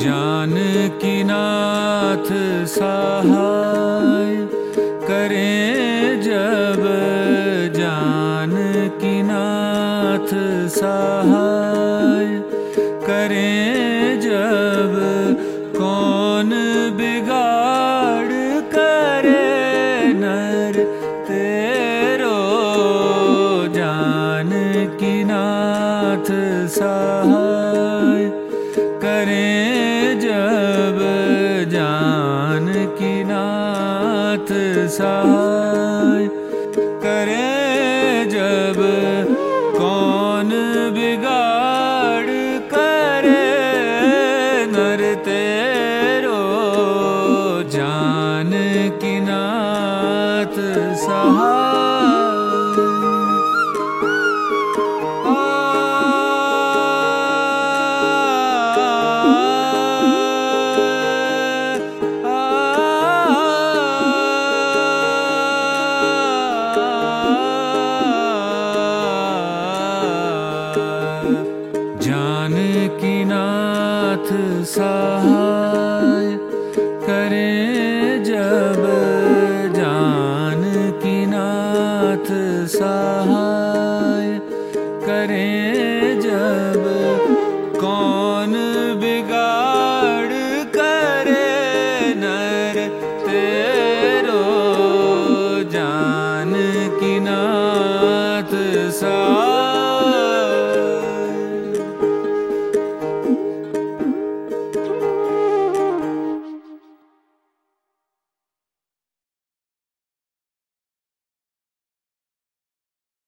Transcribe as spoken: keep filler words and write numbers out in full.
जानकी नाथ सहाय करें जब, जानकी नाथ सहाय करें जब, कौन बिगाड़ करे नर तेरो। जानकी नाथ सहाय करें जब, जानकी नाथ सहाय करें जब, कौन बिगाड़ करे नर तेरो। जानकी नाथ सहाय जानकी नाथ सहाय